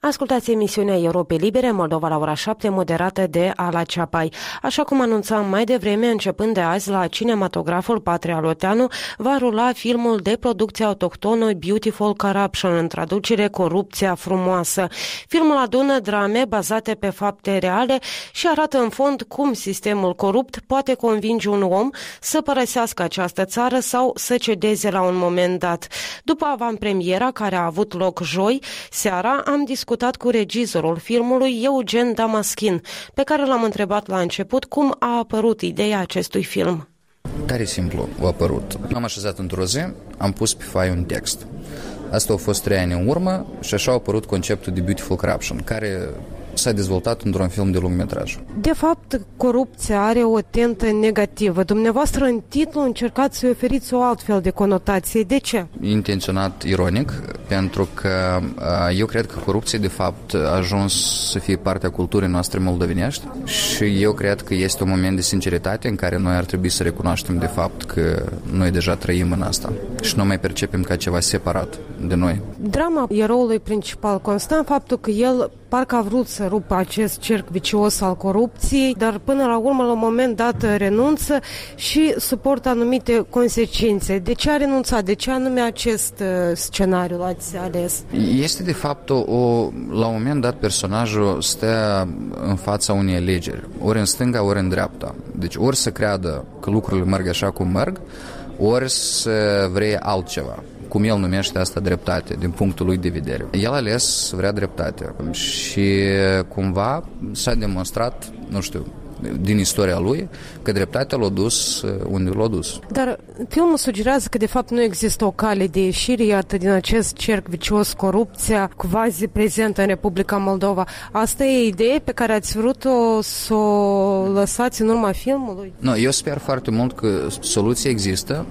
Ascultați emisiunea Europei Libere, Moldova la ora 7, moderată de Ala Ceapai. Așa cum anunțam mai devreme, începând de azi, la cinematograful Patria Loteanu va rula filmul de producție autohtonă Beautiful Corruption, în traducere Corupția frumoasă. Filmul adună drame bazate pe fapte reale și arată în fond cum sistemul corupt poate convinge un om să părăsească această țară sau să cedeze la un moment dat. După avantpremiera, care a avut loc joi seara, am discutat cu regizorul filmului, Eugen Damaschin, pe care l-am întrebat la început cum a apărut ideea acestui film. Tare simplu a apărut. M-am așezat într-o zi, am pus pe foaie un text. Asta a fost 3 ani în urmă și așa a apărut conceptul de Beautiful Corruption, care s-a dezvoltat într-un film de lungmetraj. De fapt, corupția are o tentă negativă. Dumneavoastră, în titlu, încercați să oferiți o altfel de conotație. De ce? Intenționat ironic, pentru că eu cred că corupția, de fapt, a ajuns să fie partea culturii noastre moldovenești și eu cred că este un moment de sinceritate în care noi ar trebui să recunoaștem, de fapt, că noi deja trăim în asta și nu mai percepem ca ceva separat de noi. Drama eroului principal constă în faptul că el parcă a vrut să rupă acest cerc vicios al corupției, dar până la urmă, la un moment dat, renunță și suportă anumite consecințe. De ce a renunțat? De ce anume acest scenariu l-ați ales? Este, de fapt, la un moment dat, personajul stă în fața unei alegeri, ori în stânga, ori în dreapta. Deci ori să creadă că lucrurile merg așa cum merg, ori să vrea altceva, cum el numește asta dreptate, din punctul lui de vedere. El a ales să vrea dreptate și cumva s-a demonstrat, nu știu, din istoria lui, că dreptatea l-a dus unde l-a dus. Dar filmul sugerează că de fapt nu există o cale de ieșire, iată, din acest cerc vicios, corupția quasi prezentă în Republica Moldova. Asta e ideea pe care ați vrut-o să o lăsați în urma filmului? Nu, eu sper foarte mult că soluția există.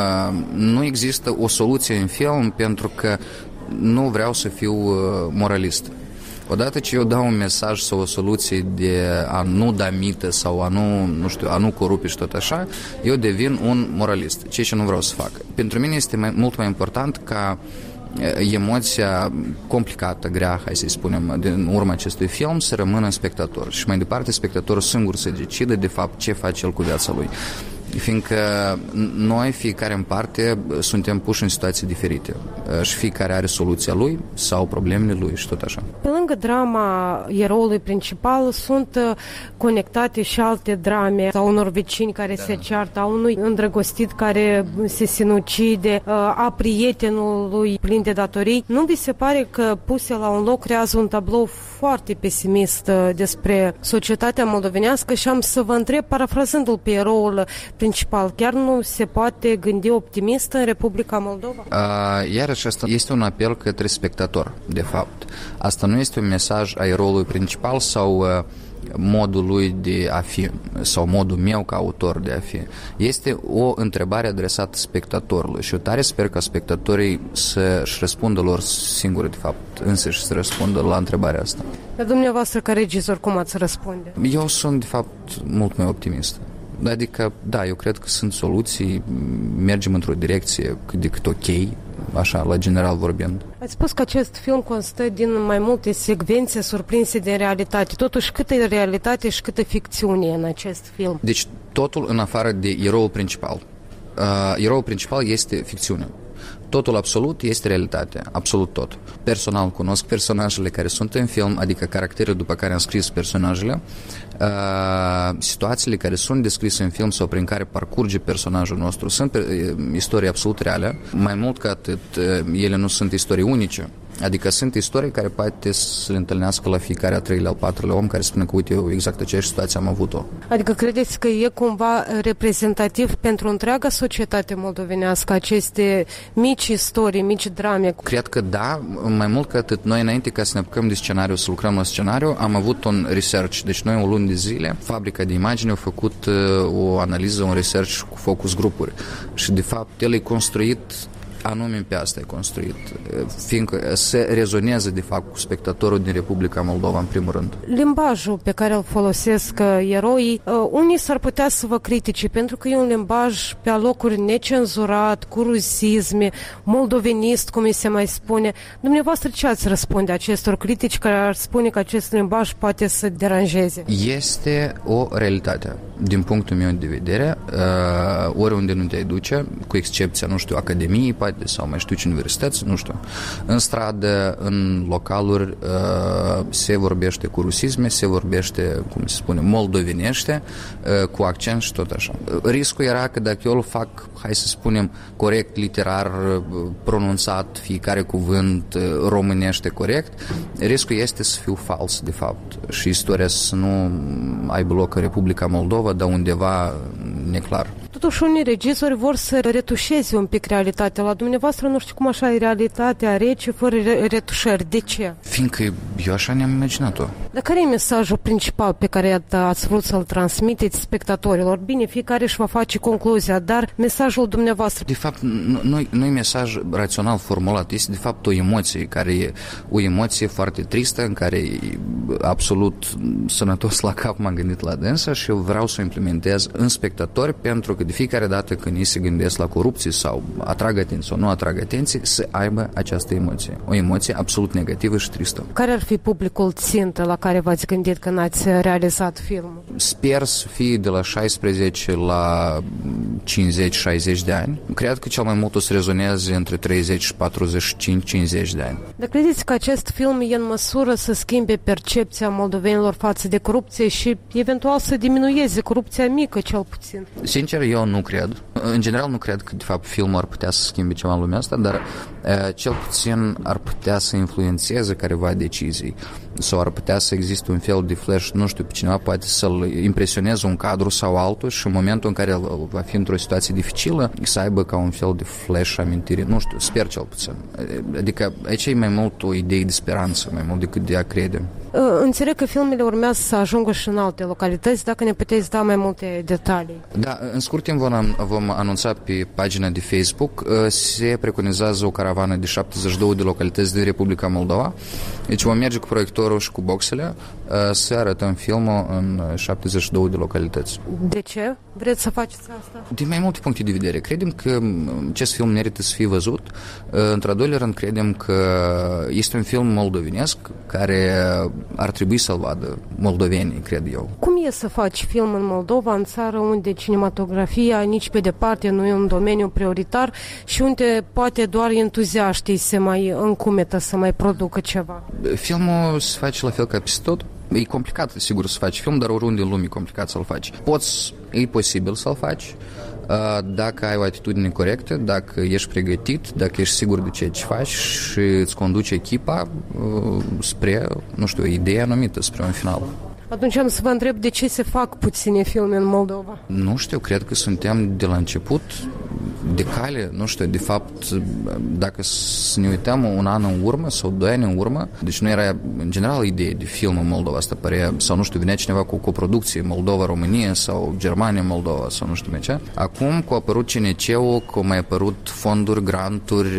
Nu există o soluție în film pentru că nu vreau să fiu moralist. Odată ce eu dau un mesaj sau o soluție de a nu da mită sau a nu corupe și tot așa, eu devin un moralist, ceea ce nu vreau să fac. Pentru mine este mult mai important ca emoția complicată, grea, hai să-i spunem, din urma acestui film să rămână în spectator și mai departe spectatorul singur să decide de fapt ce face el cu viața lui. Fiindcă noi, fiecare în parte, suntem puși în situații diferite și fiecare are soluția lui sau problemele lui și tot așa. Pe lângă drama eroului principal sunt conectate și alte drame a unor vecini care se ceartă, a unui îndrăgostit care se sinucide, a prietenului plin de datorii. Nu vi se pare că puse la un loc creează un tablou foarte pesimist despre societatea moldovenească și am să vă întreb, parafrazându-l pe eroul principal, chiar nu se poate gândi optimist în Republica Moldova? Iarăși asta este un apel către spectator, de fapt. Asta nu este un mesaj a eroului principal sau modul lui de a fi sau modul meu ca autor de a fi. Este o întrebare adresată spectatorului și eu tare sper ca spectatorii să-și răspundă lor singuri, de fapt, însăși să răspundă la întrebarea asta. Dar dumneavoastră, ca regizor, cum ați răspunde? Eu sunt, de fapt, mult mai optimist. Adică, da, eu cred că sunt soluții, mergem într-o direcție cât de cât ok, așa, la general vorbind. Ați spus că acest film constă din mai multe secvențe surprinse de realitate. Totuși, câtă e realitate și câtă ficțiune în acest film? Deci, totul în afară de eroul principal. Eroul principal este ficțiune. Totul absolut este realitate, absolut tot. Personal cunosc personajele care sunt în film, adică caracterele după care am scris personajele, situațiile care sunt descrise în film sau prin care parcurge personajul nostru sunt istorii absolut reale. Mai mult ca atât, ele nu sunt istorii unice, adică sunt istorii care poate să le întâlnească la fiecare a 3-lea, al 4-lea om care spune că uite, eu exact aceeași situație am avut-o. Adică credeți că e cumva reprezentativ pentru întreaga societate moldovenească aceste mici istorii, mici drame? Cred că da, mai mult ca atât. Noi înainte ca să ne apucăm de scenariu, să lucrăm la scenariu, am avut un research, deci noi o lună de zile, fabrica de imagini a făcut o analiză, un research cu focus grupuri și de fapt el e construit anume pe asta e construit, fiindcă se rezoneze de fapt cu spectatorul din Republica Moldova în primul rând. Limbajul pe care îl folosesc eroii, unii s-ar putea să vă critice pentru că e un limbaj pe alocuri necenzurat, cu rusisme, moldovenist, cum îi se mai spune. Dumneavoastră ce ați răspunde acestor critici care ar spune că acest limbaj poate să deranjeze? Este o realitate. Din punctul meu de vedere, oriunde nu te duce, cu excepția, nu știu, academiei, poate, sau mai știu ce universități, nu știu, în stradă, în localuri, se vorbește cu rusisme, se vorbește, cum se spune, moldovenește, cu accent și tot așa. Riscul era că dacă eu îl fac, hai să spunem, corect, literar, pronunțat, fiecare cuvânt românește corect, riscul este să fiu fals, de fapt, și istoria să nu aibă loc în Republica Moldova, dar undeva neclar. Totuși, unii regizori vor să retușeze un pic realitatea. La dumneavoastră, nu știu cum așa e realitatea rece, fără retușări. De ce? Fiindcă eu așa ne-am imaginat-o. Dar care e mesajul principal pe care ați vrut să-l transmiteți spectatorilor? Bine, fiecare își va face concluzia, dar mesajul dumneavoastră... De fapt, nu e mesaj rațional formulat, este de fapt o emoție, care e o emoție foarte tristă, în care e absolut sănătos la cap, m-am gândit la dânsa și eu vreau să o implementez în spectatori, pentru că de fiecare dată când ei se gândesc la corupție sau atrag atenție sau nu atrag atenție, să aibă această emoție. O emoție absolut negativă și tristă. Care ar fi publicul țintă la care v-ați gândit când ați realizat filmul? Sper să fie de la 16 la 50-60 de ani. Cred că cel mai mult o să rezoneze între 30 și 45-50 de ani. Dar credeți că acest film e în măsură să schimbe percepția moldovenilor față de corupție și eventual să diminueze corupția mică, cel puțin? Sincer, eu nu cred. În general nu cred că, de fapt, filmul ar putea să schimbe ceva în lumea asta, dar cel puțin ar putea să influențeze careva decizii sau ar putea să existe un fel de flash, nu știu, pe cineva poate să-l impresioneze un cadru sau altul și în momentul în care el va fi într-o situație dificilă, să aibă ca un fel de flash amintire, nu știu, sper cel puțin. Adică aici e mai mult o idee de speranță, mai mult decât de a crede. Înțeleg că filmele urmează să ajungă și în alte localități, dacă ne puteți da mai multe detalii. Da, în scurt timp vom anunța pe pagina de Facebook, se preconizează o caravană de 72 de localități din Republica Moldova, deci vom merge cu proiectorul și cu boxele să arătăm filmul în 72 de localități. De ce vreți să faceți asta? Din mai multe puncte de vedere. Credem că acest film merită să fie văzut. Într-al doilea rând, credem că este un film moldovenesc care ar trebui să-l vadă moldovenii, cred eu. Cum e să faci film în Moldova, în țară unde cinematografia nici pe departe nu e un domeniu prioritar și unde poate doar entuziaștii se mai încumetă să mai producă ceva? Filmul se face la fel ca peste tot. E complicat, sigur, să faci film, dar oriunde în lume e complicat să-l faci. E posibil să-l faci dacă ai o atitudine corectă, dacă ești pregătit, dacă ești sigur de ceea ce faci și îți conduce echipa spre, nu știu, o idee anumită, spre un final. Atunci am să vă întreb de ce se fac puține filme în Moldova. Nu știu, cred că suntem de la început de cale, nu știu, de fapt, dacă să ne uităm un an în urmă sau 2 ani în urmă, deci nu era în general idee de film în Moldova, asta părea, sau nu știu, venea cineva cu o coproducție Moldova-România sau Germania-Moldova sau nu știu ce. Acum, cu a apărut CNC-ul, cu mai apărut fonduri, granturi,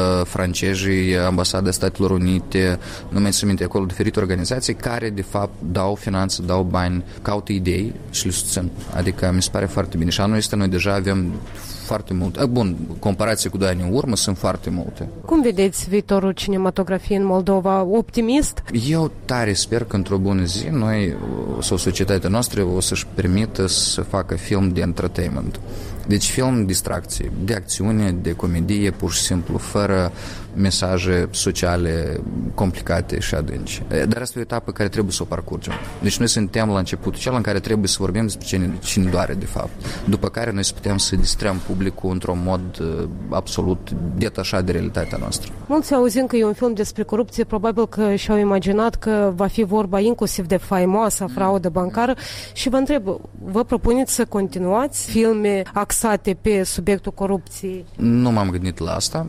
francezii, Ambasada Statelor Unite, nu mai țin minte, acolo diferite organizații care, de fapt, dau finanțe, dau bani, caută idei și le susțin. Adică mi se pare foarte bine. Și anul ăsta noi deja avem foarte multe. Bun, comparație cu 2 ani în urmă, sunt foarte multe. Cum vedeți viitorul cinematografiei în Moldova? Optimist? Eu tare sper că într-o bună zi noi, sau societatea noastră, o să-și permită să facă film de entertainment. Deci film distracție, de acțiune, de comedie, pur și simplu, fără mesaje sociale complicate și adânci. Dar asta e o etapă care trebuie să o parcurgem. Deci noi suntem la începutul cel în care trebuie să vorbim despre ce ne doare, de fapt. După care noi să putem să distrăm publicul într-un mod absolut detașat de realitatea noastră. Mulți auzind că e un film despre corupție, probabil că și-au imaginat că va fi vorba inclusiv de faimoasa fraudă bancară și vă întreb, vă propuneți să continuați filme axate pe subiectul corupției? Nu m-am gândit la asta.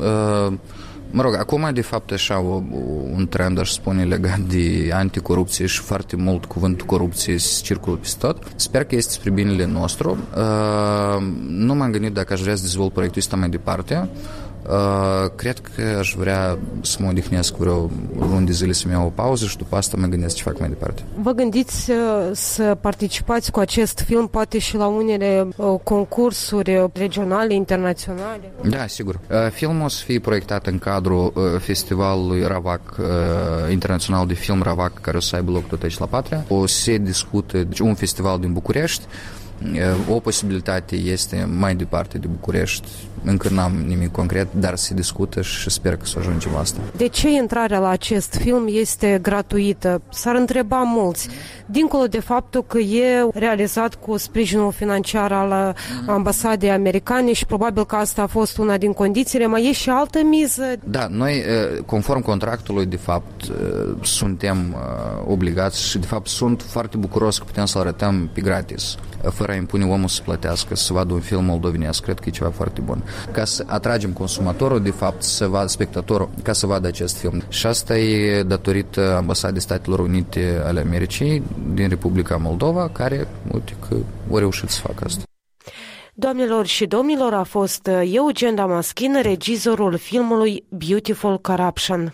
Mă rog, acum de fapt așa un trend, aș spune, legat de anticorupție și foarte mult cuvântul corupție circulă peste tot. Sper că este spre binele nostru. Nu m-am gândit dacă aș vrea să dezvolt proiectul ăsta mai departe. Cred că aș vrea să mă odihnesc vreo luni de zile, să-mi iau o pauză și după asta mă gândesc ce fac mai departe. Vă gândiți să participați cu acest film poate și la unele concursuri regionale, internaționale? Da, sigur. Filmul o să fie proiectat în cadrul festivalului RAVAC, internațional de film RAVAC, care o să aibă loc tot aici la Patria. O să se discute un festival din București. O posibilitate este mai departe de București. Încă n-am nimic concret, dar se discută și sper că să ajungem la asta. De ce intrarea la acest film este gratuită? S-ar întreba mulți. Dincolo de faptul că e realizat cu sprijinul financiar al ambasadei americane și probabil că asta a fost una din condițiile, mai e și altă miză? Da, noi, conform contractului, de fapt, suntem obligați și, de fapt, sunt foarte bucuros că putem să-l arătăm pe gratis, fără a impune omul să plătească, să vadă un film moldovenesc. Cred că e ceva foarte bun. Ca să atragem consumatorul, de fapt, să vadă spectatorul, ca să vadă acest film. Și asta e datorită Ambasadei Statelor Unite ale Americii din Republica Moldova, care, uite că au reușit să facă asta. Doamnelor și domnilor, a fost Eugen Damaschin, regizorul filmului Beautiful Corruption.